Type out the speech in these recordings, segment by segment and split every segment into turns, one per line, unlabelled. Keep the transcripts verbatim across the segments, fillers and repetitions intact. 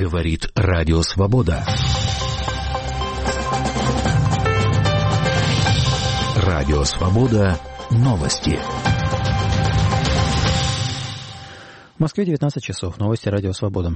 Говорит Радио Свобода. Радио Свобода. Новости.
В Москве девятнадцать часов. Новости Радио Свобода.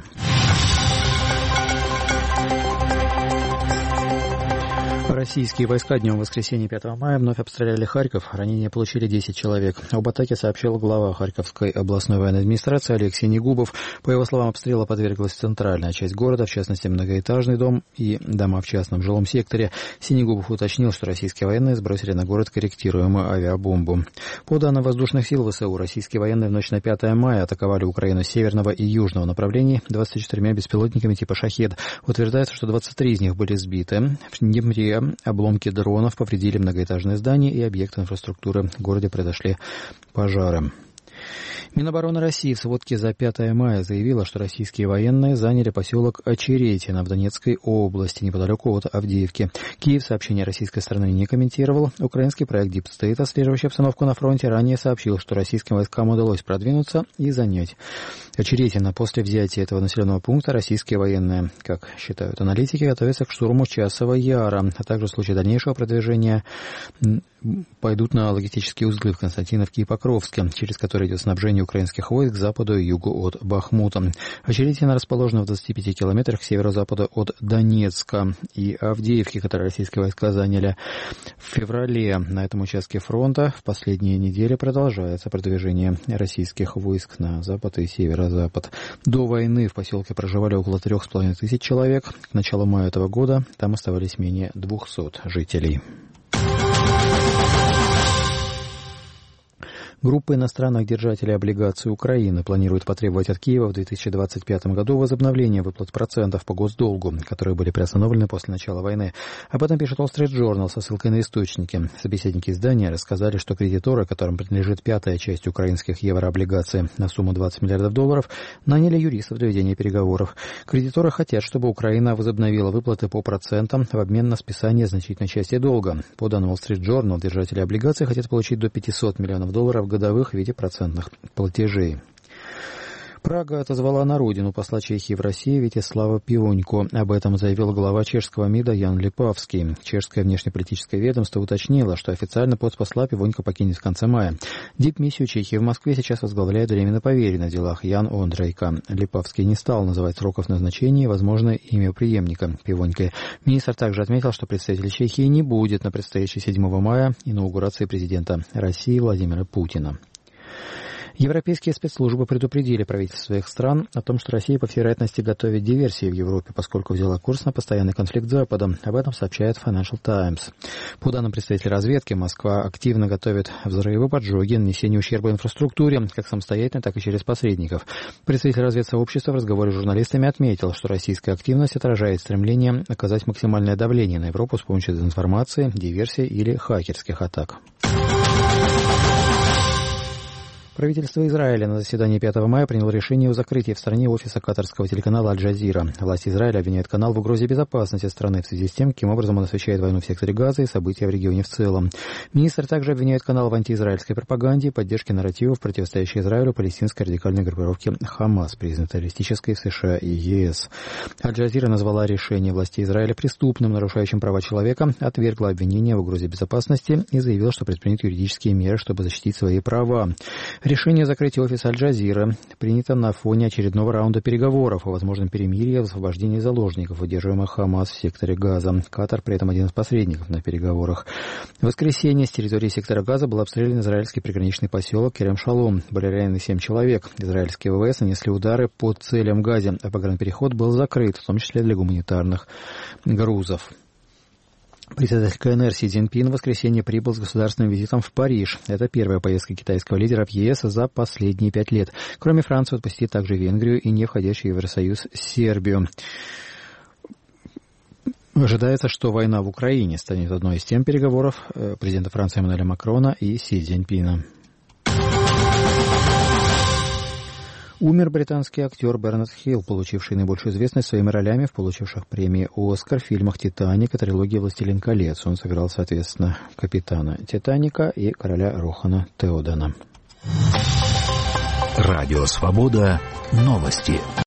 Российские войска днем воскресенья пятого мая вновь обстреляли Харьков. Ранения получили десять человек. Об атаке сообщил глава Харьковской областной военной администрации Олег Синегубов. По его словам, обстрелу подверглась центральная часть города, в частности, многоэтажный дом и дома в частном жилом секторе. Синегубов уточнил, что российские военные сбросили на город корректируемую авиабомбу. По данным воздушных сил ВСУ, российские военные в ночь на пятое мая атаковали Украину с северного и южного направлений двадцатью четырьмя беспилотниками типа «Шахед». Утверждается, что двадцать три из них были сбиты. В Днепре обломки дронов повредили многоэтажные здания и объекты инфраструктуры. В городе произошли пожары. Минобороны России в сводке за пятое мая заявила, что российские военные заняли поселок Очеретино в Донецкой области, неподалеку от Авдеевки. Киев сообщение российской стороны не комментировал. Украинский проект Deep State, отслеживающий обстановку на фронте, ранее сообщил, что российским войскам удалось продвинуться и занять Очеретино. После взятия этого населенного пункта российские военные, как считают аналитики, готовятся к штурму Часова Яра, а также в случае дальнейшего продвижения пойдут на логистические узлы в Константиновке и Покровске, через которые идет снабжение украинских войск к западу и югу от Бахмута. Очеретино расположено в двадцати пяти километрах к северо-западу от Донецка и Авдеевки, которые российские войска заняли в феврале. На этом участке фронта в последние недели продолжается продвижение российских войск на запад и северо-запад. До войны в поселке проживали около трех с половиной тысяч человек. К началу мая этого года там оставались менее двухсот жителей. Группа иностранных держателей облигаций Украины планирует потребовать от Киева в две тысячи двадцать пятом году возобновления выплат процентов по госдолгу, которые были приостановлены после начала войны. Об этом пишет Wall Street Journal со ссылкой на источники. Собеседники издания рассказали, что кредиторы, которым принадлежит пятая часть украинских еврооблигаций на сумму двадцать миллиардов долларов, наняли юристов для ведения переговоров. Кредиторы хотят, чтобы Украина возобновила выплаты по процентам в обмен на списание значительной части долга. По данным Wall Street Journal, держатели облигаций хотят получить до пятисот миллионов долларов годовых в виде процентных платежей. Прага отозвала на родину посла Чехии в России Витислава Пионьку. Об этом заявил глава чешского МИДа Ян Липавский. Чешское внешнеполитическое ведомство уточнило, что официально пост посла Пионька покинет в конце мая. Дипмиссию Чехии в Москве сейчас возглавляет временно поверенный в делах Ян Ондрейка. Липавский не стал называть сроков назначения и возможное имя преемника Пионьки. Министр также отметил, что представитель Чехии не будет на предстоящей седьмого мая инаугурации президента России Владимира Путина. Европейские спецслужбы предупредили правительства своих стран о том, что Россия, по всей вероятности, готовит диверсии в Европе, поскольку взяла курс на постоянный конфликт с Западом. Об этом сообщает Financial Times. По данным представителей разведки, Москва активно готовит взрывы, поджоги, нанесение ущерба инфраструктуре, как самостоятельно, так и через посредников. Представитель разведсообщества в разговоре с журналистами отметил, что российская активность отражает стремление оказать максимальное давление на Европу с помощью дезинформации, диверсии или хакерских атак. Правительство Израиля на заседании пятого мая приняло решение о закрытии в стране офиса катарского телеканала «Аль-Джазира». Власти Израиля обвиняют канал в угрозе безопасности страны в связи с тем, каким образом он освещает войну в секторе Газа и события в регионе в целом. Министр также обвиняет канал в антиизраильской пропаганде и поддержке нарративов, противостоящей Израилю палестинской радикальной группировки «Хамас», признанной террористической в США и ЕС. «Аль-Джазира» назвала решение властей Израиля преступным, нарушающим права человека, отвергла обвинения в угрозе безопасности и заявила, что предпримет юридические меры, чтобы защитить свои права. Решение о закрытии офиса «Аль-Джазира» принято на фоне очередного раунда переговоров о возможном перемирии и освобождении заложников, удерживаемых Хамас в секторе Газа. Катар при этом один из посредников на переговорах. В воскресенье с территории сектора Газа был обстрелян израильский приграничный поселок Керем-Шалом. Были ранены семь человек. Израильские ВВС нанесли удары по целям в Газе, а погранпереход был закрыт, в том числе для гуманитарных грузов. Председатель КНР Си Цзиньпин в воскресенье прибыл с государственным визитом в Париж. Это первая поездка китайского лидера в ЕС за последние пять лет. Кроме Франции, он посетит также Венгрию и не входящий в Евросоюз Сербию. Ожидается, что война в Украине станет одной из тем переговоров президента Франции Эммануэля Макрона и Си Цзиньпина. Умер британский актер Бернард Хилл, получивший наибольшую известность своими ролями в получивших премии «Оскар» в фильмах «Титаник» и трилогии «Властелин колец». Он сыграл, соответственно, капитана «Титаника» и короля Рохана Теодена.
Радио «Свобода». Новости.